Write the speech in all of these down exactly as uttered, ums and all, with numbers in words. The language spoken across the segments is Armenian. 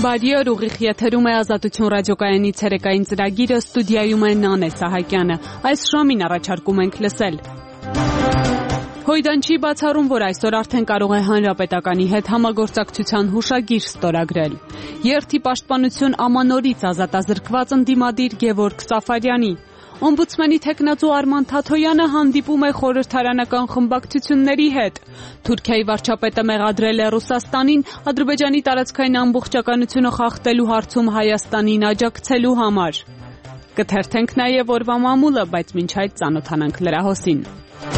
Բարի օր, ուղիղ եթերում է Ազատություն ռադիոկայանի ցերեկային ծրագիրը, ստուդիայում է Նանե Սահակյանը։ Այս ժամին առաջարկում ենք լսել. Հույդան չի բացառում, որ այսօր արդեն կարող է Հանրապետականի հետ համագործակցության հուշագիր ստորագրել։ Երթի պաշտպանություն ամանորից ազատազրկված ընդդիմադիր Գևորգ Սաֆարյանի։ Օմբուդսմենի թեկնածու Արման Թաթոյանը հանդիպում է խորհրդարանական խմբակցությունների հետ։ Թուրքիայի վարչապետը մեղադրել է Ռուսաստանին Ադրբեջանի տարածքային ամբողջականությունը խախտելու հարցում Հայաստանին աջակցելու համար։ Կթերթենք նաև օրվա մամուլը, բայց մինչ այդ ծանոթանանք լրահոսին։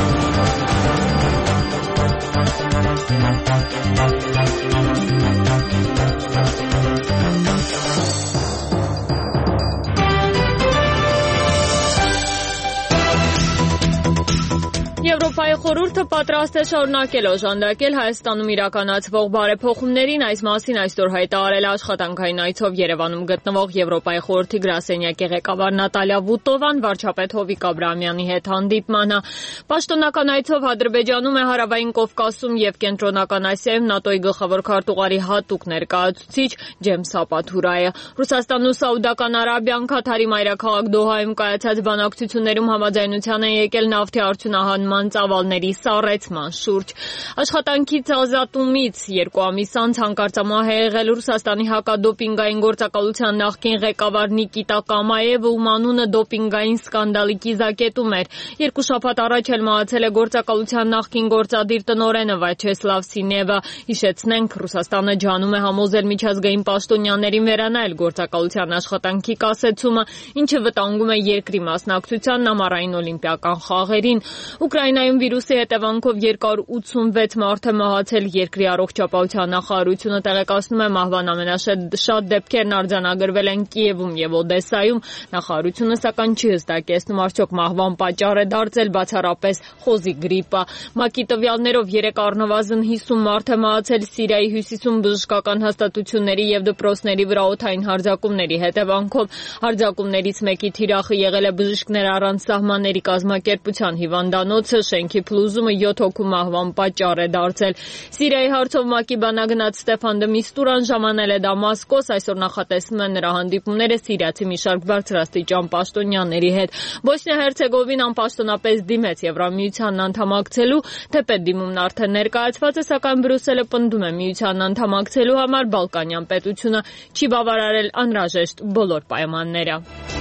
Եվրոպայի խորհուրդը պատրաստ է շարունակել օժանդակել Հայաստանում իրականացվող բարեփոխումներին, այս մասին այսօր հայտարարել է աշխատանքային այցով Երևանում գտնվող Եվրոպայի խորհրդի գրասենյակի ղեկավար Նատալիա Վուտովան վարչապետ Հովիկ Աբրահամյանի հետ հանդիպմանը։ Պաշտոնական այցով Ադրբեջանում է Հարավային Կովկասում եւ Կենտրոնական Ասիայում ՆԱՏՕ-ի գլխավոր քարտուղարի հատուկ ներկայացուցիչ Ջեյմս Սապաթուրայը։ Ռուսաստանն ու Սաուդական Արաբիան Քաթարի մայրաքաղաք Դոհայում կայացած բանակցություններում համաձայնության են եկել նավթի արդյունահանման ծավալների սառեցման շուրջ։ Աշխատանքից ազատումից երկու ամիս անց հանկարծամահ է եղել Ռուսաստանի հակադոպինգային գործակալության նախկին ղեկավար Նիկիտա Կամաևը, ում անունը դոպինգային սկանդալի կիզակետում էր։ Երկու շաբաթ առաջ էլ մահացել է գործակալության նախկին գործադիր տնօրենը Վաչեսլավ Սինևը։ Հիշեցնենք, Ռուսաստանը ջանում է համոզել միջազգային պաշտոնյաներին վերանայել գործակալության աշխատանքի կասեցումը, ինչը վտանգում է երկրի մասնակցությանն ամառային օլիմպիական խաղերին։ Ուկրաինայում վիրուսի հետևանքով երկար ութսունվեց մարդ է մահացել, երկրի առողջապահության նախարարությունը տեղեկացնում է մահվան ամենաշատ դեպքերն արձանագրվել են Կիևում եւ Օդեսայում։ Նախարարությունը սակայն չի հստակեցնում, արդյոք մահվան պատճառ է դարձել բացառապես խոզի գրիպը։ ՄԱԿ-ի տվյալներով երեք առնվազն հիսուն մարդ է մահացել Սիրիայի հյուսիսում բժշկական հաստատությունների եւ դպրոցների վրա օդային հարձակումների հետևանքով։ Հարձակումներից մեկի թիրախը եղել է Բժիշկներ առանց սահմանների կազմակերպության հիվանդանոցը, շենքի փլուզումը յոթ հոգու մահվան պատճառ է դարձել։ Սիրիայի հարցով ՄԱԿ-ի բանագնաց Ստեփան դը Միստուրան ժամանել է Դամասկոս, այսօր նախատեսվում են նրա հանդիպումները սիրիացի մի շարք բարձրաստիճան պաշտոնյաների հետ։ Բոսնիա-Հերցեգովինան պաշտոնապես դիմեց Եվրամիությանն անդամակցելու, թեպետ դիմումն արդեն ներկայացված է, սակայն Բրյուսելը պնդում է միությանն անդամակցելու համար Բալկանյան պետությունը չի բավարարել անհրաժեշտ բոլոր պայմանները։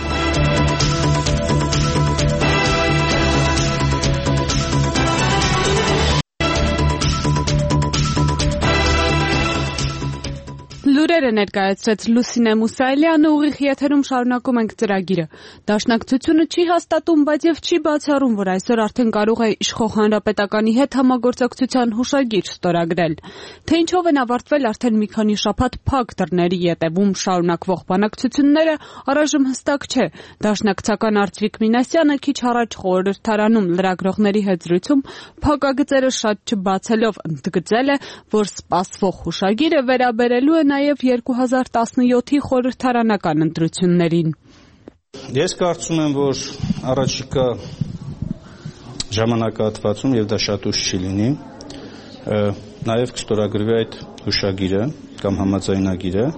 Լուրերը ներկայացրեց Լուսինե Մուսայելյանը, ուղիղ եթերում շարունակում ենք ծրագիրը։ Դաշնակցությունը չի հաստատում, բայց եւ չի բացառում, որ այսօր արդեն կարող է իշխող Հանրապետականի հետ համագործակցության հուշագիր ստորագրել։ Թե ինչով են ավարտվել արդեն մի քանի շաբաթ փակ դռների ետևում շարունակվող բանակցությունները, առայժմ հստակ չէ։ Դաշնակցական Արտվիկ Մինասյանը քիչ առաջ խորհրդարանում լրագրողների հետ զրույցում փակագծերը շատ չբացելով ընդգծել է, որ սպասվող հուշագիրը վերաբերելու է նաև երկու հազար տասնյոթի խորհրդարանական ընտրություններին։ Ես կարծում եմ, որ առաջիկա ժամանակահատվածում, եւ դա շատ ուշ չի լինի, նաև կստորագրվի այդ հուշագիրը կամ համաձայնագիրը,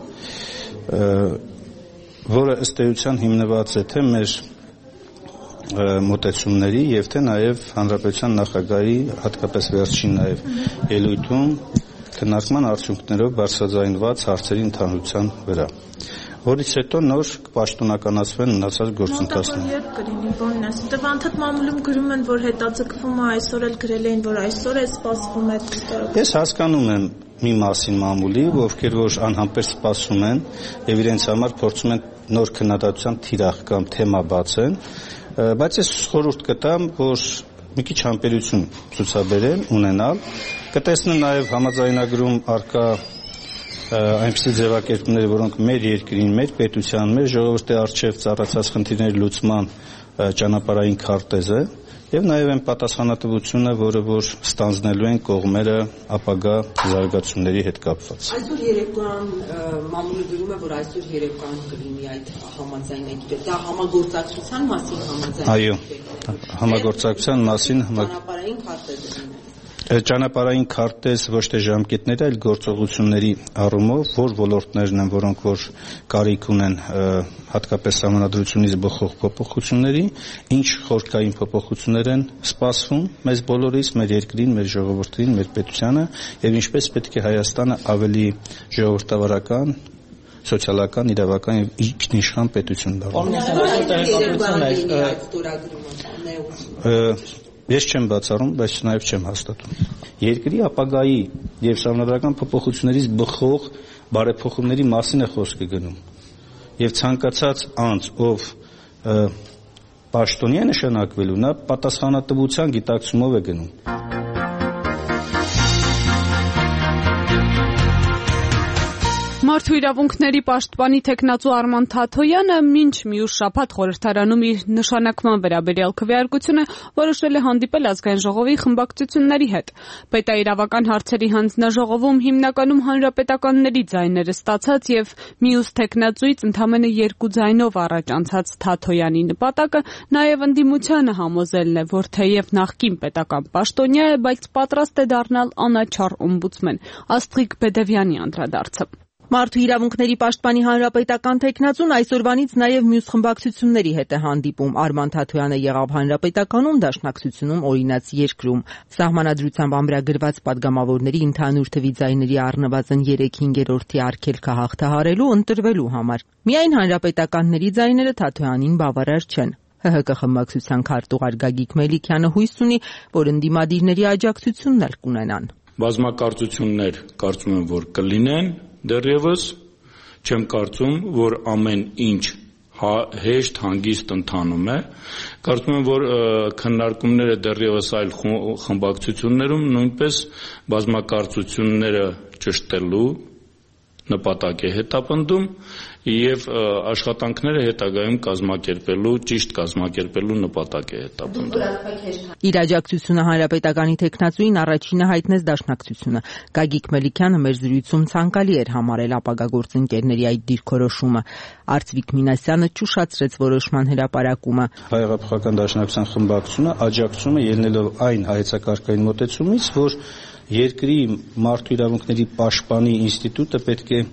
որը ըստ էության հիմնված է թե մեր մոտեցումների եւ թե նաև Հանրապետության նախագահի հատկապես վերջին նաև ելույթում քննարկման արդյունքներով բարձրաձայնված հարցերի ընդհանրության վրա, որից հետո նոր կպաշտոնականացվեն մնացած գործընթացները։ Երբ կլինի, որն է։ Դե անդադ մամուլում գրում են, որ հետաձգվում է, այսօր էլ գրել էին, որ այսօր է սպասվում է ստորագրել։ Ես հասկանում եմ մի մասին մամուլի, ովքեր որ անհամբեր սպասում են եւ իրենց համար փորձում են նոր քննադատության թիրախ կամ թեմա բացեն, բայց ես խորհուրդ կտամ, որ մի քիչ համբերություն ցուցաբերեն, ունենալ, կտեսնեն նաև համաձայնագրում արկա այնպիսի ձևակերպումներ, որոնք մեր երկրին, մեր պետության, մեր ժողովրդի առջև ծառացած խնդիրների լուծման ճանապարհային քարտեզ է եւ նաև այն պատասխանատվությունը, որը որ ստանձնելու են կողմերը ապագա զարգացումների հետ կապված։ Այսօր երեկոյան մամուլը գրում է, որ այսօր երեկոյան կլինի այդ համաձայնագիրը։ Դա համագործակցության մասին համաձայնագիր է։ Այո, համագործակցության մասին ճանապարհային քարտեզ է։ Ճանապարհային քարտեզ ոչ թե ժամկետների, այլ գործողությունների առումով, որ ոլորտներն են, որոնք որ կարիք ունեն հատկապես սահմանադրությունից բխող փոփոխությունների, ինչ խորքային փոփոխություններ են սպասվում մեզ բոլորից, մեր երկրին, մեր ժողովրդին, մեր պետությանը, եւ ինչպես պետք է Հայաստանը ավելի ժողովրդավարական, սոցիալական, իրավական եւ ինքնիշխան պետություն դառնա։ Ես չեմ բացառում, բայց նաև չեմ հաստատում։ Երկրի ապագայի եւ սահմանադրական փոփոխություններից բխող բարեփոխումների մասին է խոսքը գնում։ Եվ ցանկացած անձ, ով պաշտոնյա նշանակվելու, նա պատասխանատվության գիտակցումով է գնում։ Մարդու իրավունքների պաշտպանի թեկնածու Արման Թաթոյանը մինչ մյուս շաբաթ խորհրդարանում իր նշանակման վերաբերյալ քվեարկությունը որոշել է հանդիպել ազգային ժողովի խմբակցությունների հետ։ Պետաիրավական հարցերի հանձնաժողովում հիմնականում հանրապետականների ձայները ստացած եւ մյուս թեկնածուից ընդամենը երկու ձայնով առաջ անցած Թաթոյանի նպատակը նաեւ ընդդիմությանը համոզելն է, որ թեև նախկին պետական պաշտոնյա է, բայց պատրաստ է դառնալ անաչառ օմբուդսմեն։ Աստղիկ Բեդևյանի անդրադարձը։ Մարդու իրավունքների պաշտպանի հանրապետական թեկնածուն այսօրվանից նաև մյուս խմբակցությունների հետ է հանդիպում։ Արման Թաթոյանը եղավ հանրապետականում, դաշնակցությունում օրինաց երկրում։ Սահմանադրությամբ ամրագրված падգամավորների ընդհանուր թվի ձայների առնվազն երեք հինգերորդի արգելքը հաղթահարելու ընտրվելու համար։ Միայն հանրապետականների ձայները Թաթոյանին բավարար չեն։ Հ Հ Կ խմբակցության քարտուղար Գագիկ Մելիքյանը հույս ունի, որ ընդդիմադիրների աջակցությունն էլ կունենան։ Բազմակարծություններ կարծում եմ, որ կլինեն դեռևս, չեմ կարծում, որ ամեն ինչ հեշտ հանգիստ ընթանում է, կարծում եմ, որ քննարկումները դեռևս այլ խմբակցություններում նույնպես բազմակարծությունները ճշտելու նպատակ է հետապնդում եւ աշխատանքները հետագայում կազմակերպելու, ճիշտ կազմակերպելու նպատակ է հետապնդում։ Իր աջակցությունը հանրապետականի թեկնածուին առաջինը հայտնեց դաշնակցությունը։ Գագիկ Մելիքյանը մեր զրույցում ցանկալի էր համարել ապագա գործընկերների այդ դիրքորոշումը։ Արծվիկ Մինասյանը ճուշացրեց որոշման հրապարակումը։ Հայ-հեղափոխական դաշնակցության խմբակցությունը աջակցում է ելնելով այն հայեցակարգային մոտեցումից, որ երկրի մարդու իրավունքների պաշտպանի ինստիտուտը պետք է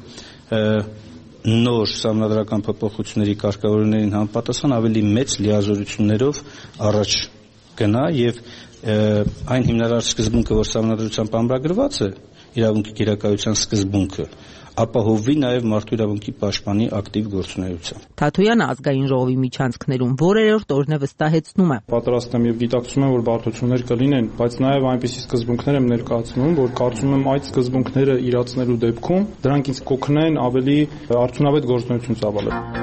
նոր սահմանադրական փոփոխությունների կարգավորումներին համապատասխան ավելի մեծ լիազորություններով առաջ գնա եւ այն հիմնարար սկզբունքը, որ սահմանադրությամբ ամրագրված է, իրավունքի գերակայության սկզբունքը, ապահովվի նաև մարդու իրավունքի պաշտպանի ակտիվ գործունեությամբ։ Թաթոյանը ազգային ժողովի միջանցքներում որերորդ օրն է վստահեցնում է։ Պատրաստ եմ եւ գիտակցում եմ, որ բարդություններ կլինեն, բայց նաև այնպիսի սկզբունքներ եմ ներկայացնում, որ կարծում եմ այդ սկզբունքները իրացնելու դեպքում դրանք ինձ կօգնեն ավելի արդյունավետ գործունեություն ծավալել։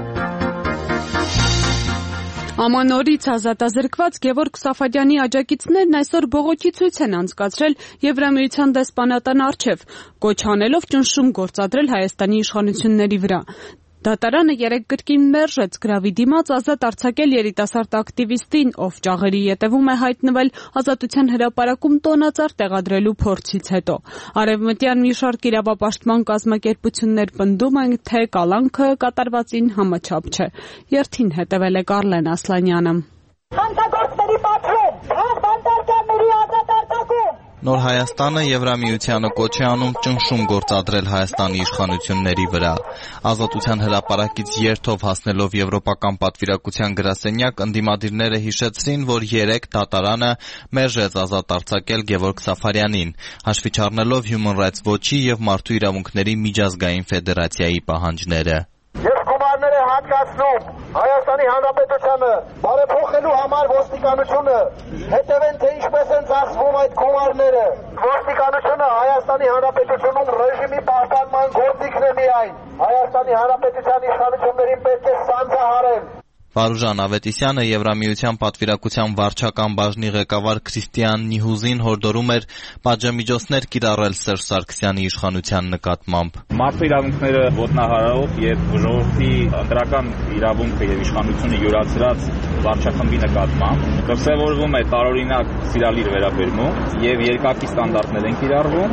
Ամանորից ազատազրկված Գևորգ Սաֆադյանի աջակիցներն այսօր բողոքի ցույց են անցկացրել Եվրամիության դեսպանատան առջև, կոչ անելով ճնշում գործադրել Հայաստանի իշխանությունների վրա։ Դատարանը երեկ կրկին մերժեց գրավի դիմաց ազատ արձակել երիտասարդ ակտիվիստին, ով ճաղերի ետևում է հայտնվել ազատության հրապարակում տոնածառ տեղադրելու փորձից հետո։ Արևմտյան մի շարք իրավապաշտպան կազմակերպություններ պնդում են, թե կալանքը կատարվածին համաչափ չէ։ Երթին հետևել է Կարլեն Ասլանյանը։ Հանցագործների պատվեր, բանտարկյալների ազատ արձակում։ Նոր Հայաստանը Եվրամիությանը կոչ է անում ճնշում գործադրել Հայաստանի իշխանությունների վրա։ Ազատության հրապարակից երթով հասնելով եվրոպական պատվիրակության գրասենյակ ընդդիմադիրները հիշեցրին, որ երեկ դատարանը մերժեց ազատ արձակել Գևորգ Սաֆարյանին, հաշվի չառնելով Human Rights Watch-ի եւ Մարդու իրավունքների միջազգային ֆեդերացիայի պահանջները։ Եվ գումարներ է հատկացնում Հայաստանի Հանրապետությանը բարեփոխելու համար ոստիկանությունը, հետևեն թե ինչպես են ծախսվում այդ գումարները։ Ոստիկանությունը Հայաստանի Հանրապետությունում ռեժիմի պահպանման գործիքն է միայն։ Հայաստանի Հանրապետության իշխանություններին պետք է սանձահարել։ Վարուժան Ավետիսյանը Եվրամիության պատվիրակության վարչական բաժնի ղեկավար Քրիստիան Նիհուզին հորդորում էր պատժամիջոցներ կիրառել Սերժ Սարգսյանի իշխանության նկատմամբ։ Մարդու իրավունքները ոտնահարելով եւ ժողովրդի ընտրական իրավունքը եւ իշխանությունը յուրացրած վարչախմբի նկատմամբ դրսևորվում է տարօրինակ սիրալիր վերաբերմունք եւ երկակի ստանդարտներ են կիրառվում։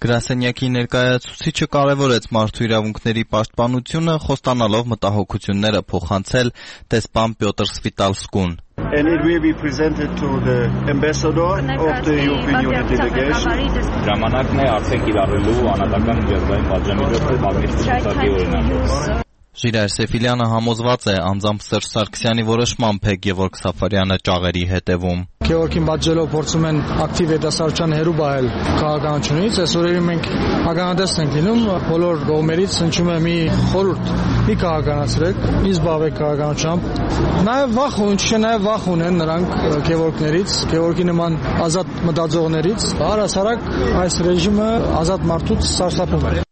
Գրասենյակի ներկայացուցիչը կարևորեց մարդու իրավունքների պաշտպանությունը, խոստանալով մտահոգությունները փոխանցել դեսպան Պյոտր Սվիտալսկուն. And it will be presented to the ambassador of the European Union delegation. Ժամանակն է արդեն կիրառելու անհատական միջազգային պատժամիջոցը Մագնիսկի օրինակով։ Ժիրայր Սեֆիլյանը համոզված է անձամբ Սերժ Սարգսյանի որոշմամբ է Գևորգ Սաֆարյանը ճաղերի հետևում։ Գևորգին պատժելով փորձում են ակտիվ հետասարության հերու բայել քաղաքականությունից, այս օրերին մենք ականատես ենք լինում, բոլոր կողմերից հնչում է մի խորհուրդ՝ մի քաղաքականացրեք, մի զբաղվեք քաղաքականությամբ։ Նաև վախ ունեն, չէ, նաև վախ ունեն նրանք Գևորգներից, Գևորգի նման ազատ մտածողներից, առհասարակ այս ռեժիմը ազատ մարդուց սարսափում է։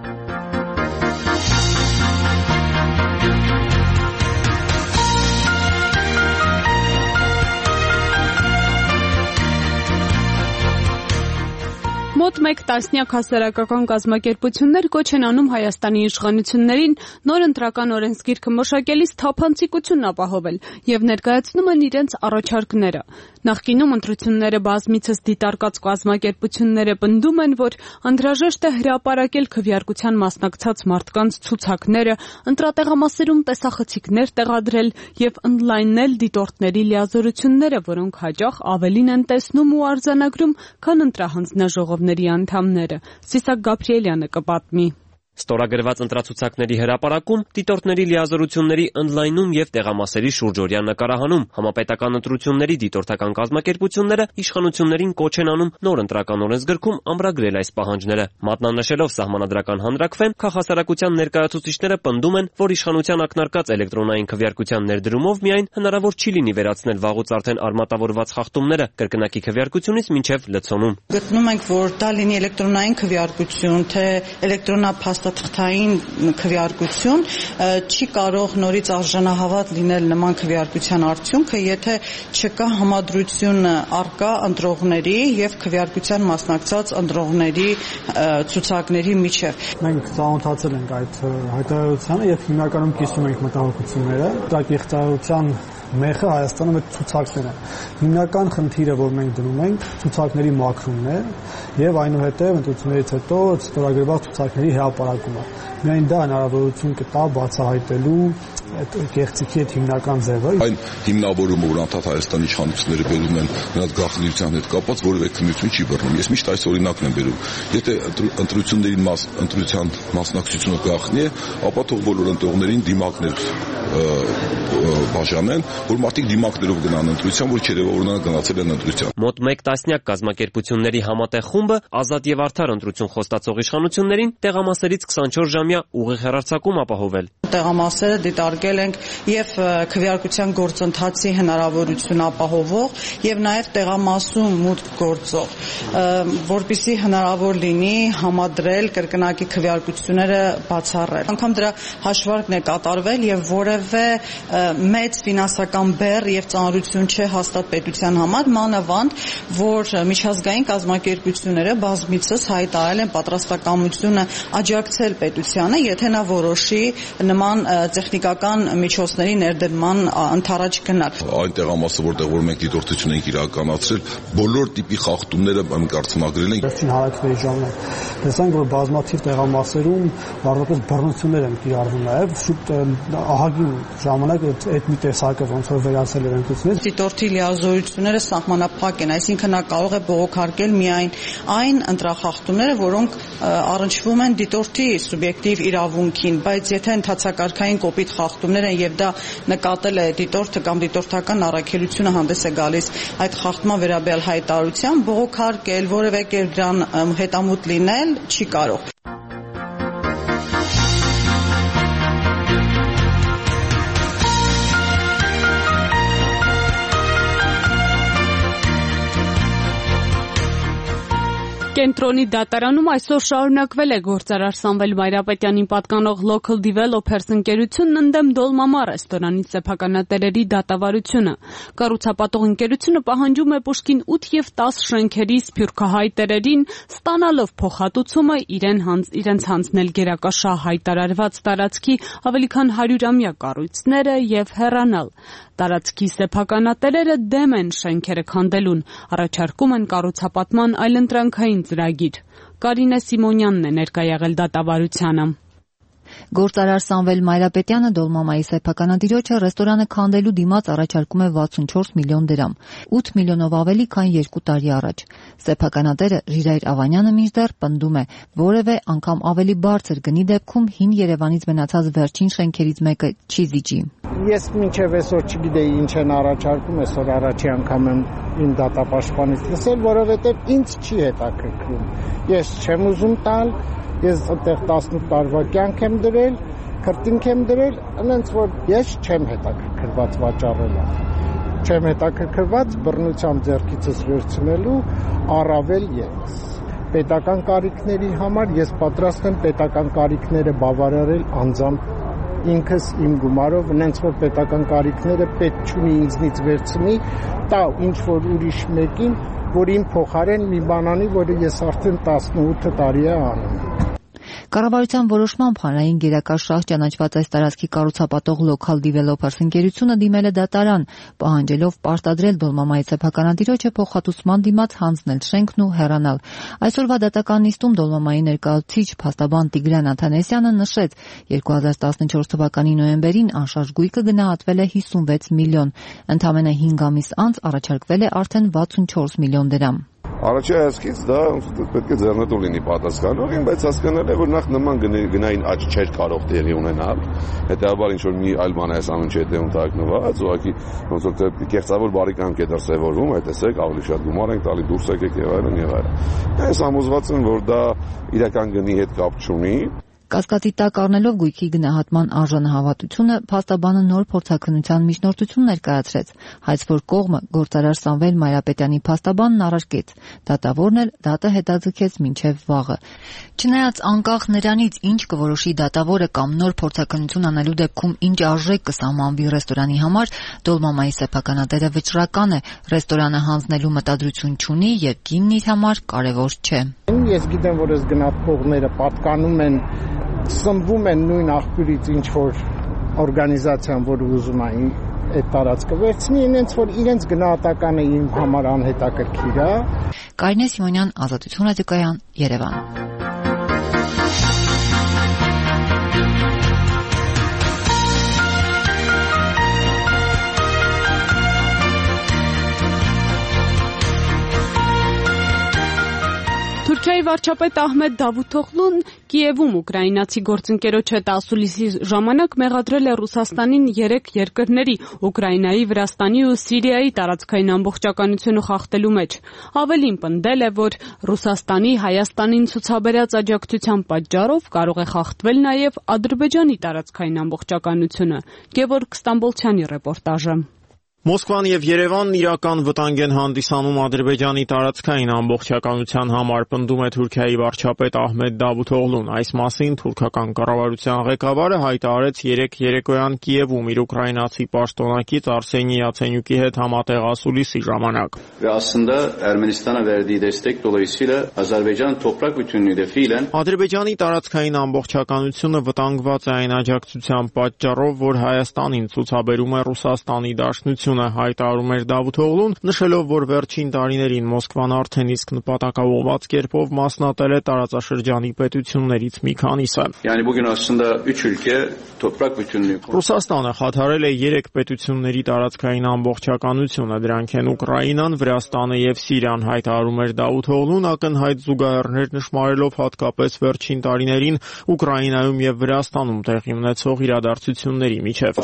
Մոտ մեկ տասնյակ հասարակական կազմակերպություններ կոչ են անում Հայաստանի իշխանություններին նոր ընտրական օրենսգիրքը մշակելիս թափանցիկություն ապահովել եւ ներկայացնում են իրենց առաջարկները։ Նախկինում ընտրությունները բազմիցս դիտարկած կազմակերպությունները պնդում են, որ անհրաժեշտ է հրապարակել քվեարկության մասնակցած մարդկանց ցուցակները, ընտրատեղամասերում տեսախցիկներ տեղադրել եւ ընդլայնել դիտորդների լիազորությունները, որոնք հաճախ ավելին են տեսնում ու արձանագրում, քան ընտրահանձնաժողովների անդամները։ Սիսակ Գաբրիելյանը կպատմի։ Ստորագրված ընտրացուցակների հրապարակում, դիտորդների լիազորությունների ընդլայնում եւ տեղամասերի շուրջօրյա նկարահանում, համապետական ընտրությունների դիտորդական կազմակերպությունները իշխանություններին կոչ են անում նոր ընտրական օրենսգրքում ամրագրել այս պահանջները։ Մատնանշելով սահմանադրական հանրաքվեն, քաղաքասարակության ներկայացուցիչները պնդում են, որ իշխանության ակնարկած էլեկտրոնային քվեարկության ներդրումով միայն հնարավոր չի լինի վերացնել վաղուց արդեն արմատավորված խախտումները կրկնակի քվեարկությունից մինչև լցոնում։ Գտնում ենք, որ դա լինի էլեկտրոնային քվեարկություն, թե էլեկտրոնափաստաթղթային քվեարկություն, չի կարող նորից արժանահավատ լինել նման քվեարկության արդյունքը, եթե չկա համադրություն առկա ընտրողների եւ քվեարկության մասնակցած ընտրողների ցուցակների միջև։ Մենք ծանոթացել ենք այդ հայտարարությանը եւ հիմնականում կիսում ենք մտահոգությունները։ Դա կեղծարարության մեխը Հայաստանում այդ ցուցակներն են։ Հիմնական խնդիրը, որ մենք դնում ենք, ցուցակների մաքրումն է եւ այնուհետեւ ընտրություններից հետո ստորագրված ցուցակների հրապարակումը։ Միայն դա հնարավորություն կտա բացահայտելու այդ կեղծիքի այդ հիմնական ձևը։ Այն հիմնավորումը, որ անդադ Հայաստանի իշխանությունները բերում են նրանց գաղտնիության հետ կապված, որևէ քննություն չի բռնում։ Ես միշտ այս օրինակն եմ բերում։ Եթե ընտրությունների մաս ընտրության մասնակցությունը գաղտնի է, ապա թող բոլոր ընտրողներին դիմակներ բաժանեն, որ մարդիկ դիմակներով գնան ընտրության, որ չերևավորնան գնացել են ընտրության։ Մոտ մեկ տասնյակ կազմակերպությունների համատեղ խումբը ազատ եւ արդար ընտրություն խոստացող իշխանություններին տեղամասերից քսանչորս ժամյա ուղիղ հեռարձակում ապահովել։ Տեղամասերը դիտարկել ենք եւ քվեարկության գործընթացի հնարավորություն ապահովող եւ նաեւ տեղամասում մուտք գործող, որպեսզի հնարավոր լինի համադրել կրկնակի քվեարկությունները բացառել։ Անգամ դրա հաշվարկն է կատարվել եւ որևէ մեծ ֆինանսական բեռ եւ ծանրություն չէ հաստատ պետության համար, մանավանդ որ միջազգային կազմակերպությունները բազմիցս հայտարարել են պատրաստակամությունը աջակցել պետությանը, եթե նա որոշի նման տեխնիկական միջոցների ներդրման ընթരാճ գնալ։ Այն տեղամասը, որտեղ որ մենք դիտորդություն ենք իրականացրել, բոլոր տիպի խախտումները մենք արձանագրել ենք։ Վերջին հարցերի ժամանակ տեսանք, որ բազմաթիվ տեղամասերում բառնապես բռնություններ են կիրառվում նաև շուտ ահագին ժամանակ այդ մի տեսակը ոնց որ վերացել են ընտրությունից։ Դիտորդի լիազորությունները սահմանափակ են, այսինքն նա կարող է բողոքարկել միայն այն ընտրախախտումները, որոնք առնչվում են դիտորդի սուբյեկտիվ իրավունքին, բայց եթե ընդհանցակարգային կոպիտ խախտումներ են եւ դա նկատել է դիտորդը կամ դիտորդական առաքելությունը հանդես է գալիս այդ խախտման վերաբերյալ հայտարարության, բողոքարկել, որևէ կերպ դրան հետամուտ լինել չի կարող։ Կենտրոնի դատարանում այսօր շարունակվել է գործարար Սամվել Բայրապետյանին պատկանող Local Developers ընկերությունն ընդդեմ Dolmama ռեստորանի սեփականատերերի դատավարությունը։ Կառուցապատող ընկերությունը պահանջում է Պուշկին ութ եւ տաս շենքերի սփյուռքահայ տերերին ստանալով փոխհատուցումը իրեն հանձ, իրենց հանձնել գերակաշահ հայտարարված տարածքի ավելի քան հարյուրամյա կառույցները եւ հեռանալ։ Տարածքի սեփականատերերը դեմ են շենքերը քանդելուն, առաջարկում են կառուցապատման այլընտրանքային ծրագիր։ Կարինե Սիմոնյանն է ներկա եղել դատավարությանը։ Գործարար Սամվել Մայրապետյանը Դոլմամայի սեփականատիրոջը ռեստորանը քանդելու դիմաց առաջարկում է վաթսունչորս միլիոն դրամ, ութ միլիոնով ավելի, քան երկու տարի առաջ։ Սեփականատերը Ժիրայր Ավանյանը մինչդեռ պնդում է, որևէ անգամ ավելի բարձր գնի դեպքում հին Երևանից մնացած վերջին շենքերից մեկը չի զիջի։ Ես մինչև այսօր չգիտեի ինչ են առաջարկում, այսօր առաջի անգամ եմ իմ դատապաշտպանից լսել, որովհետև ինձ չի հետաքրքրում։ Ես չեմ ուզում տալ, ես այդտեղ տասնութ տարվա կյանք եմ դրել, քրտինք եմ դրել, այնց որ ես չեմ հետաքրքրված վաճառելով։ Չեմ հետաքրքրված բռնությամբ ձեռքիցս վերցնելու, առավել ես։ Պետական կարիքների համար ես պատրաստ եմ պետական կարիքները բավարարել անձամբ ինքս իմ գումարով, այնց որ պետական կարիքները պետք չունի ինձնից վերցնի, տա ինչ որ ուրիշ մեկին, որ իմ փոխարեն մի բան անի, որը ես արդեն տասնութ տարի է անում։ Կառավարության որոշմամբ հանրային գերակաշռախ ճանաչված այս տարածքի կառուցապատող Local Developers ընկերությունը դիմել է դատարան, պահանջելով պարտադրել Դոլմամայի սեփականատիրոջը փոխհատուցման դիմաց հանձնել շենքն ու հեռանալ։ Այսօրվա դատական նիստում Դոլմամայի ներկայացուցիչ փաստաբան Տիգրան Աթանեսյանը նշեց, երկու հազար տասնչորս թվականի նոյեմբերին անշարժ գույքը գնահատվել է հիսունվեց միլիոն, ընդամենը հինգ ամիս անց առաջարկվել է արդեն վաթսունչորս միլիոն դրամ։ Առաջի հայացքից դա պետք է ձեռնտու լինի պատասխանողին, բայց հասկանալ է, որ նախ նման գնային աճ չէր կարող տեղի ունենալ, հետեւաբար ինչ որ մի այլ բան է այս ամենի հետևում տակնված, ուղղակի ոնց որ թե կեղծավոր բարիկանք է դրսևորվում, այդ տեսեք, ավելի շատ գումար ենք տալի, դուրս եկեք եւ այլն եւ այլն։ Ես համոզված եմ, որ դա իրական գնի հետ կապ չունի։ Կասկածի տակ առնելով գույքի գնահատման արժանահավատությունը, փաստաբանը նոր փորձաքննության միջնորդություն ներկայացրեց, հայցվոր կողմը գործարար Սամվել Մայրապետյանի փաստաբանն առարկեց, դատավորն էլ դատը հետաձգեց մինչև վաղը։ Չնայած անկախ նրանից, ինչ կորոշի դատավորը կամ նոր փորձաքննություն անելու դեպքում ինչ արժեք կսահմանվի ռեստորանի համար, Դոլմամայի սեփականատերը վճռական է, ռեստորանը հանձնելու մտադրություն չունի եւ գինն իր համար կարեւոր չէ։ Ես գիտեմ, որ այս գնահատողները պատկանում են սնվում են նույն աղբյուրից ինչ որ օրգանիզացիան, որ ուզում է այդ տարածքը վերցնի, ինձ որ իրենց գնահատականը իմ համար անհետաքրքիր է։ Կարինե Սիմոնյան, Ազատություն ռադիոկայան, Երևան։ Թուրքիայի վարչապետ Ահմեդ Դավութօղլուն Կիևում ուկրաինացի գործընկերոջ հետ ասուլիսի ժամանակ մեղադրել է Ռուսաստանին երեք երկրների՝ Ուկրաինայի, Վրաստանի ու Սիրիայի տարածքային ամբողջականությունը խախտելու մեջ։ Ավելին պնդել է, որ Ռուսաստանի Հայաստանին ցուցաբերած աջակցության պատճառով կարող է խախտվել նաև Ադրբեջանի տարածքային ամբողջականությունը։ Գևորգ Ստամբոլցյանի ռեպորտաժը։ Մոսկվան եւ Երևանն իրական վտանգ են հանդիսանում Ադրբեջանի տարածքային ամբողջականության համար, պնդում է Թուրքիայի վարչապետ Ահմեդ Դավութօղլուն։ Այս մասին թուրքական կառավարության ղեկավարը հայտարարեց երեկ երեկոյան Կիևում իր ուկրաինացի պաշտոնակից Արսենի Յացենյուկի հետ համատեղ ասուլիսի ժամանակ։ Ադրբեջանի տարածքային ամբողջականությունը վտանգված է այն աջակցության պատճառով, որ Հայաստանին ցուցաբերում է Ռուսաստանի Դաշնությունը, հայտարարում էր Դավութօղլուն, նշելով, որ վերջին տարիներին Մոսկվան արդեն իսկ նպատակաուղղված կերպով մասնատել է տարածաշրջանի պետություններից մի քանիսը։ Ռուսաստանը խաթարել է երեք պետությունների տարածքային ամբողջականությունը, դրանք են Ուկրաինան, Վրաստանը եւ Սիրիան, հայտարարում էր Դավութօղլուն, ակնհայտ զուգահեռներ նշмарելով հատկապես վերջին տարիներին Ուկրաինայում եւ Վրաստանում տեղի ունեցող իրադարձությունների միջև։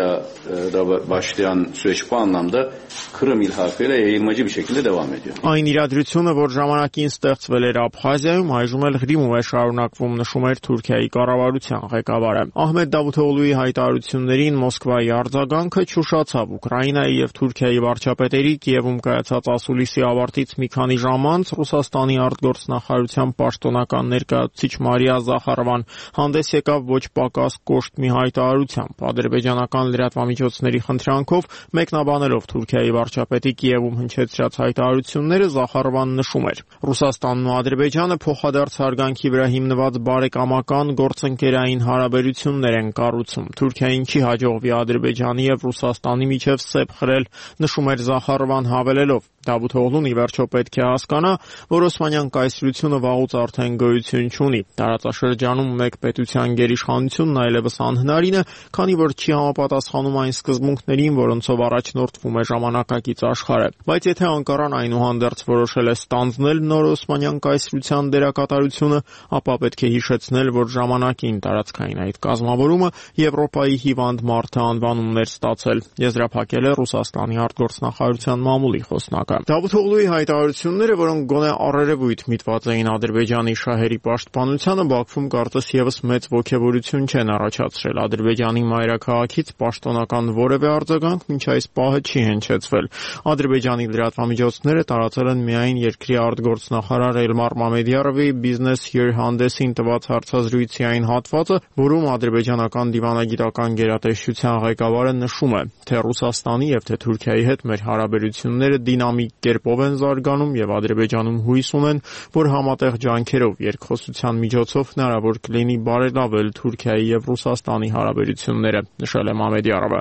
Bu anlamda Kırım ilhakıyla yayılmacı bir şekilde devam ediyor. Այն իրադրությունը, որ ժամանակին ստեղծվել էր Աբխազիայում, այժմ էլ Ղրիմում է շարունակվում, նշում էր Թուրքիայի կառավարության ղեկավարը։ Ահմեդ Դավութօղլուի հայտարարություններին Մոսկվայի արձագանքը չուշացավ։ Ուկրաինայի եւ Թուրքիայի վարչապետերի Կիևում կայացած ասուլիսի ավարտից մի քանի ժամ անց Ռուսաստանի արտգործնախարարության պաշտոնական ներկայացուցիչ Մարիա Զախարովան հանդես եկավ ոչ պակաս կոշտ մի հայտարարությամբ։ Ադրբեջանական լրատվամիջոցների խնդրանքով Մեկնաբանելով Թուրքիայի վարչապետի Կիևում հնչեցրած հայտարարությունները Զախարովան նշում էր. Ռուսաստանն ու Ադրբեջանը փոխադարձ հարգանքի վրա հիմնված բարեկամական գործընկերային հարաբերություններ են կառուցում։ Թուրքիային չի հաջողվի Ադրբեջանի եւ Ռուսաստանի միջև սեպ խրել, նշում էր Զախարովան հավելելով. Դավութօղլուն ի վերջո պետք է հասկանա, որ Օսմանյան կայսրությունը վաղուց արդեն գոյություն չունի։ Տարածաշրջանում մեկ պետության գերիշխանությունն այլևս անհնարին է, քանի որ չի համապատասխանում այն սկզբունքներին, որոնցով առաջնորդվում է ժամանակակից աշխարհը։ Բայց եթե Անկարան այնուհանդերձ որոշել է ստանձնել նոր Օսմանյան կայսրության դերակատարությունը, ապա պետք է հիշեցնել, որ ժամանակին տարածքային այդ կազմավորումը Եվրոպայի հիվանդ մարդը անվանումներ ստացել, եզրափակել է Ռուսաստանի արտգործնախարարության մամուլի խոսնակը։ Դավութօղլուի հայտարարությունները, որոնք գոնե առերևույթ միտված էին Ադրբեջանի շահերի պաշտպանությանը, Բաքվում կարծես եւս մեծ ոգևորություն չեն առաջացրել։ Ադրբեջանի մայրաքաղաքից պաշտոնական որևէ արձագանք մինչ այս պահը չի հնչեցվել։ Ադրբեջանի լրատվամիջոցները տարածել են միայն երկրի արտգործնախարար Էլմար Մամեդյարովի Business Year հանդեսին տված հարցազրույցի այն հատվածը, որում ադրբեջանական դիվանագիտական գերատեսչության ղեկավարը նշում է, թե Ռուսաստանի եւ թե Թուրքիայի հետ մեր հարաբերությունները դինամիկ կերպով են զարգանում եւ Ադրբեջանում հույս ունեն, որ համատեղ ջանքերով երկխոսության միջոցով հնարավոր կլինի բարելավել Թուրքիայի եւ Ռուսաստանի հարաբերությունները, նշել է Մամեդյարովը։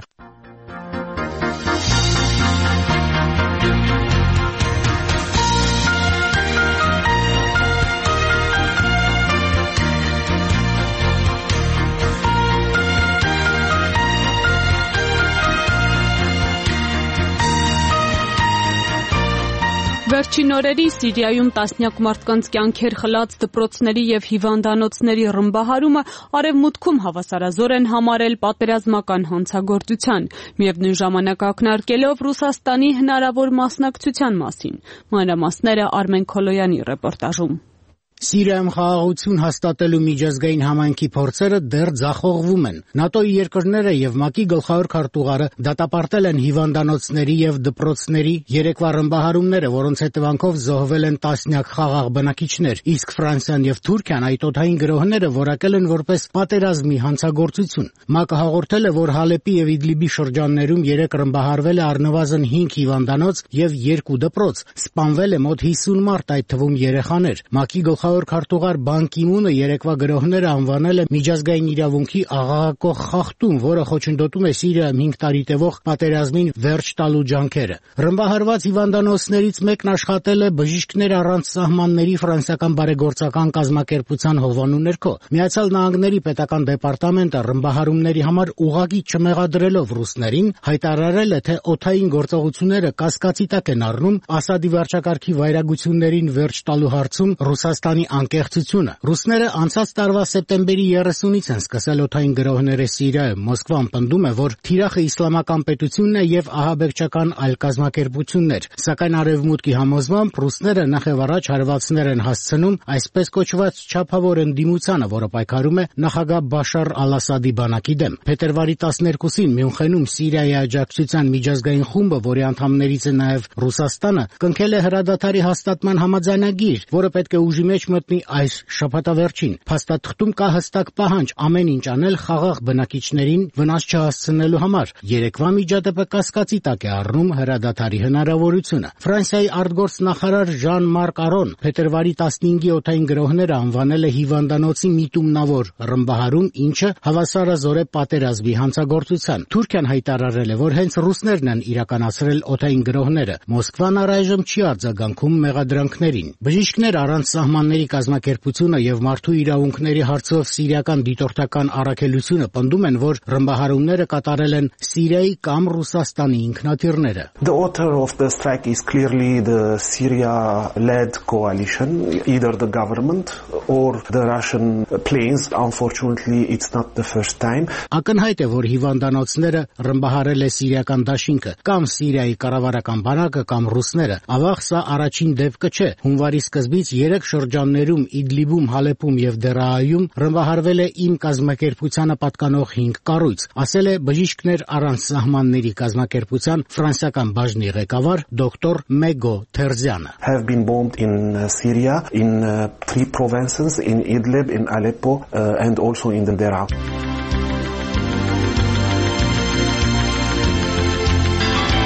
Վերջին օրերի Սիրիայում տասնյակ մարդկանց կյանքեր խլած դպրոցների եւ հիվանդանոցների ռմբահարումը արևմուտքում հավասարազոր են համարել պատերազմական հանցագործության, միևնույն ժամանակ ակնարկելով Ռուսաստանի հնարավոր մասնակցության մասին։ Մանրամասները Արմեն Քոլոյանի ռեպորտաժում։ Սիրիայում խաղաղություն հաստատելու միջազգային համայնքի փորձերը դեռ ձախողվում են։ ՆԱՏՕ-ի երկրները եւ ՄԱԿ-ի գլխավոր քարտուղարը դատապարտել են հիվանդանոցների եւ դպրոցների երեկվա ռմբահարումները, որոնց հետևանքով զոհվել են տասնյակ խաղաղ բնակիչներ, իսկ Ֆրանսիան եւ Թուրքիան այդ օդային գրոհները որակել են որպես պատերազմի հանցագործություն։ ՄԱԿ-ը հաղորդել է, որ Հալեպի եւ Իդլիբի շրջաններում երեք ռմբահարվել է առնվազն հինգ հիվանդանոց եւ երկու դպրոց, սպանվել է մոտ հիսուն մարդ, այդ թվում երեխաներ։ ՄԱԿ-ի գլխավոր քարտուղար Բան Կի Մունը երեկվա գրոհները անվանել է միջազգային իրավունքի աղաղակող խախտում, որը խոչընդոտում է Սիրիայում հինգ տարի տևող պատերազմին վերջ տալու ջանքերը։ Ռմբահարված հիվանդանոցներից մեկն աշխատել է Բժիշկներ առանց սահմանների ֆրանսիական բարեգործական կազմակերպության հովանու ներքո։ Միացյալ Նահանգների պետական դեպարտամենտը ռմբահարումների համար ուղղակի չմեղադրելով ռուսներին հայտարարել է, թե օդային գործողությունները կասկածի տակ են առնում Ասադի վարչակարգի վայրագություններին վերջ տալու հարցում Ռուսաստանի անկեղծությունը։ Ռուսները անցած տարվա սեպտեմբերի երեսունից են սկսել օդային գրոհները Սիրիայում։ Մոսկվան պնդում է, որ թիրախը իսլամական պետությունն է եւ ահաբեկչական այլ կազմակերպություններ։ Սակայն արևմուտքի համոզմամբ ռուսները նախև առաջ հարվածներ են հասցնում այսպես կոչված չափավոր ընդդիմությանը, որը պայքարում է նախագահ Բաշար Ալ-Ասադի բանակի դեմ։ Փետրվարի տասներկուսին Մյունխենում Սիրիայի աջակցության միջազգային խումբը, որի անդամներից է նաեւ Ռուսաստանը, կնքել է հրադադարի հաստատման համաձայնագիր, որը պետք է ուժի մեջ մտնի այս շաբաթավերջին։ Փաստաթղթում կա հստակ պահանջ ամեն ինչ անել խաղաղ բնակիչներին վնաս չհասցնելու համար։ Երեկվա միջադեպը կասկածի տակ է առնում հրադադարի հնարավորությունը։ Ֆրանսիայի արտգործնախարար Ժան-Մարկ Արոն փետրվարի տասնհինգի օդային գրոհները անվանել է հիվանդանոցի միտումնավոր ռմբահարում, ինչը հավասարազոր է պատերազմի հանցագործության։ Թուրքիան հայտարարել է, որ հենց ռուսներն են իրականացրել օդային գրոհները։ Մոսկվան առայժմ չի արձագանքում մեղադրանքներին։ Բժիշկներ առանց սահմանների կազմակերպությունը եւ մարդու իրավունքների հարցով սիրիական դիտորդական առաքելությունը պնդում են, որ ռմբահարումները կատարել են Սիրիայի կամ Ռուսաստանի ինքնաթիռները։ The author of the strike is clearly the Syria-led coalition, either the government or the Russian planes. Unfortunately, it's not the first time. Ակնհայտ է, որ հիվանդանոցները ռմբահարել է սիրիական դաշինքը, կամ Սիրիայի կառավարական բանակը, կամ ռուսները։ Ավաղ սա առաջին դեպքը չէ։ Հունվարի սկզբից երեք շրջաններում Իդլիբում, Հալեպում եւ Դերաայում ռմբահարվել է իմ կազմակերպությանը պատկանող հինգ կառույց, ասել է Բժիշկներ առանց սահմանների կազմակերպության ֆրանսիական բաժնի ղեկավար դոկտոր Մեգո Թերզյանը։ Have been bombed in uh, Syria, in uh, three provinces, in Idlib, in Aleppo, uh, and also in the Deraa.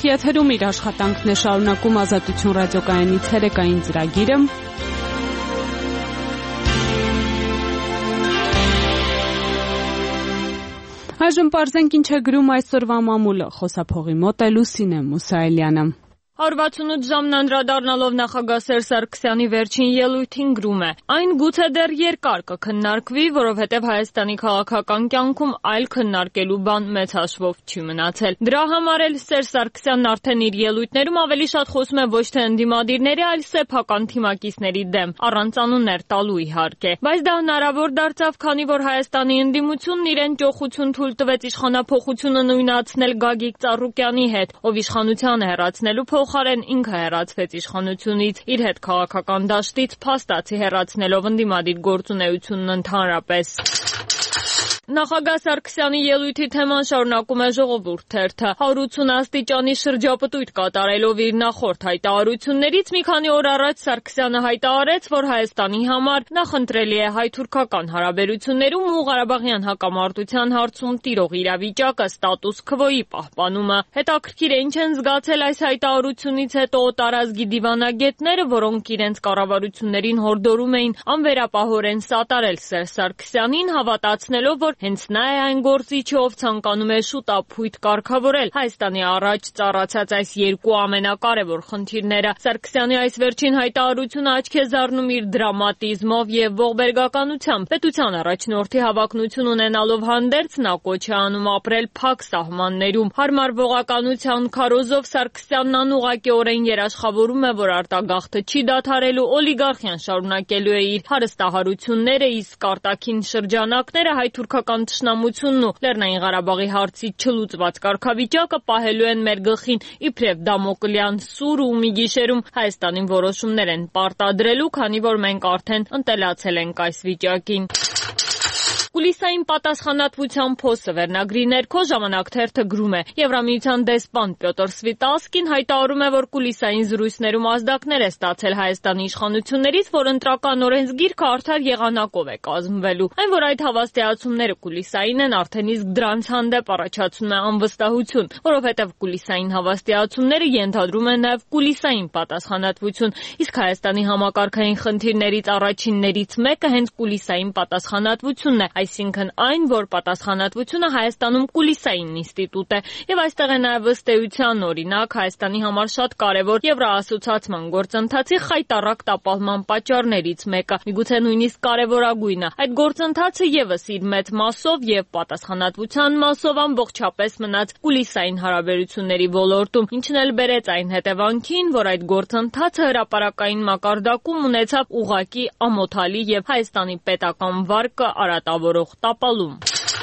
եթերում իր աշխատանքն է շարունակում Ազատություն ռադիոկայանի ցերեկային ծրագիրը։ Այժմ պարզենք ինչ է գրում այսօրվա մամուլը, խոսափողի մոտ է Լուսինե Մուսայելյանը։ հարյուր վաթսունութ ժամն անդրադառնալով նախագահ Սերժ Սարգսյանի վերջին ելույթին գրում է. այն գուցե դեռ երկար կքննարկվի, որովհետև Հայաստանի քաղաքական կյանքում այլ քննարկելու բան մեծ հաշվով չի մնացել։ Դրա համար էլ Սերժ Սարգսյանն արդեն իր ելույթներում ավելի շատ խոսում է ոչ թե ընդդիմադիրների, այլ սեփական թիմակիցների դեմ, առանց անուններ տալու իհարկե։ Բայց դա հնարավոր դարձավ, քանի որ Հայաստանի ընդդիմությունն իրեն ճոխություն թույլ տվեց իշխանափոխությունը նույնացնել Գագիկ Ծառուկյանի հետ, ով իշխանությանը հեռացնելու փոխարեն ինքը հեռացվեց իշխանությունից, իր հետ քաղաքական դաշտից փաստացի հեռացնելով ընդդիմադիր գործունեությունն ընդհանրապես։ Նախագահ Սարգսյանի ելույթի թեման շարունակում է Ժողովուրդ թերթը։ հարյուր ութ աստիճանի շրջապտույտ կատարելով իր նախորդ հայտարարություններից մի քանի օր առաջ Սարգսյանը հայտարարեց, որ Հայաստանի համար նախընտրելի է հայ-թուրքական հարաբերություններում ու Ղարաբաղյան հակամարտության հարցում տիրող իրավիճակը ստատուս քվոյի պահպանումը։ Հետաքրքիր է ինչ են զգացել այս հայտարարությունից հետո օտարազգի դիվանագետները, որոնք իրենց կառավարություններին հորդորում էին անվերապահորեն սատարել Սերժ Սարգսյանին, հավատացնելով, որ հենց նա է այն գործիչը, ով ցանկանում է շուտափույթ կարգավորել Հայաստանի առաջ ծառացած այս երկու ամենակարևոր խնդիրները։ Սարգսյանի այս վերջին հայտարարությունը աչք է զարնում իր դրամատիզմով եւ ողբերգականությամբ։ Պետության առաջնորդի հավակնություն ունենալով հանդերձ նա կոչ է անում ապրել փակ սահմաններում։ Հարմարվողականության քարոզով Սարգսյանն անուղղակիորեն երաշխավորում է, որ արտագաղթը չի դադարելու, օլիգարխիան շարունակելու է իր հարստահարությունները, իսկ արտաքին շրջանակները հայ-թուրքական թշնամությունն ու Լեռնային Ղարաբաղի հարցից չլուծված կարգավիճակը պահելու են մեր գլխին իբրև դամոկլյան սուր ու մի գիշերում Հայաստանին որոշումներ են պարտադրելու, քանի որ մենք արդեն ընտելացել ենք այս վիճակին։ Կուլիսային պատասխանատվության փոստը վերնագրի ներքո Ժամանակ թերթը գրում է. Եվրամիության դեսպան Պյոտր Սվիտասկին հայտարարում է, որ կուլիսային զրույցներում ազդակներ է ստացել Հայաստանի իշխանություններից, որ ընտրական օրենսգիրքը արդար եղանակով է կազմվելու։ Այն, որ այդ հավաստիացումները կուլիսային են, արդեն իսկ դրանց հանդեպ առաջացնում է անվստահություն, որովհետև կուլիսային հավաստիացումները ենթադրում են նաև կուլիսային պատասխանատվություն, իսկ Հայաստանի համակարգային խնդիրներից առաջիններից մեկը հենց կուլիսային պատասխանատվությունն է, այսինքն այն, որ պատասխանատվությունը Հայաստանում կուլիսային ինստիտուտ է, եւ այստեղ է նաև ըստ էության օրինակ Հայաստանի համար շատ կարևոր Եվրոասոցիացման գործընթացի խայտառակ տապալման պատճառներից մեկը, միգուցե նույնիսկ կարևորագույնը։ Այդ գործընթացը եւս իր մեծ մասով եւ պատասխանատվության մասով ամբողջապես մնաց կուլիսային հարաբերությունների ոլորտում, ինչն էլ բերեց այն հետևանքին, որ այդ գործընթացը հրապարակային մակարդակում ունեցավ ուղղակի ամոթալի եւ Հայաստանի պետական վարկը արատավորող տապալում։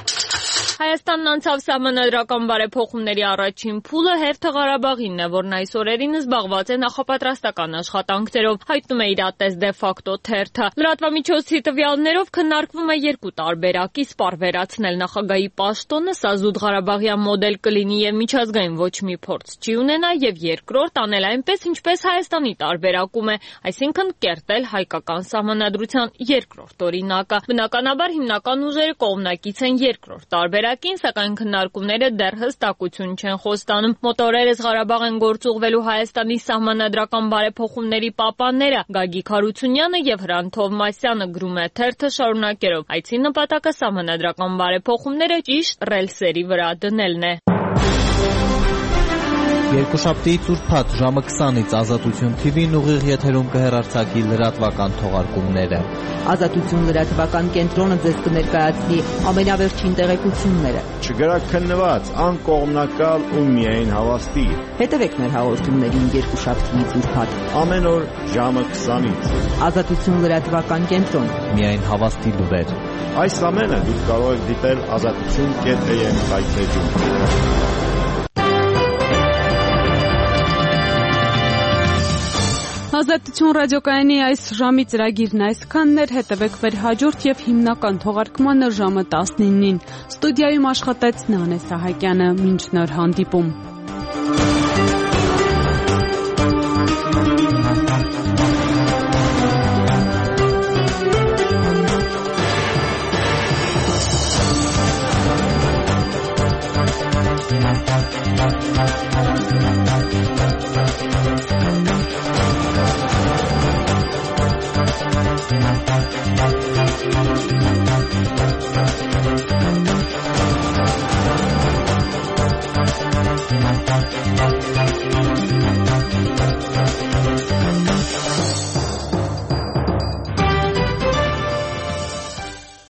Հայաստանն անցավ սահմանադրական բարեփոխումների առաջին փուլը հերթը Ղարաբաղինն է, որն այս օրերին զբաղված է նախապատրաստական աշխատանքներով, հայտնում է իր ատես դե ֆակտո թերթը։ Լրատվամիջոցի տվյալներով քննարկվում է երկու տարբերակ՝ իսպառ վերացնել նախագահի պաշտոնը, սա զուտ Ղարաբաղյան մոդել կլինի եւ միջազգային ոչ մի փորձ չի ունենա, եւ երկրորդ անել այնպես, ինչպես Հայաստանի տարբերակում է, այսինքն կերտել հայկական սահմանադրության երկրորդ օրինակը։ Բնականաբար հիմնական ուժերը կողմնակից են երկրորդ տարբերակ, սակայն քննարկումները դեռ հստակություն չեն խոստանում։ Մոտորերս Ղարաբաղ են գործուղվելու Հայաստանի սահմանադրական բարեփոխումների պապանները Գագիկ Հարությունյանը եւ Հրանտ Թովմասյանը, գրում է թերթը շարունակելով. Այցի նպատակը սահմանադրական բարեփոխումները ճիշտ ռելսերի վրա դնելն է։ Երկուշաբթիից ուրբաթ ժամը քսանից Ազատություն թի վին ուղիղ եթերում կհեռարձակի լրատվական թողարկումները։ Ազատություն լրատվական կենտրոնը ձեզ կներկայացնի ամենավերջին տեղեկությունները։ Չգրաքննված, անկողմնակալ ու միայն հավաստի։ Հետևեք մեր հաղորդումներին երկուշաբթիից ուրբաթ ամեն օր ժամը քսանից։ Ազատություն լրատվական կենտրոն։ Միայն հավաստի լուրեր։ Այս ամենը դուք կարող եք դիտել ազատություն կետ է եմ սայթեջում։ Ազատություն ռադիոկայանի այս ժամի ծրագիրն այսքանն էր, հետևեք մեր հաջորդ եւ հիմնական թողարկմանը ժամը տասնինին։ Ստուդիայում աշխատեց Նանե Սահակյանը, մինչ նոր հանդիպում։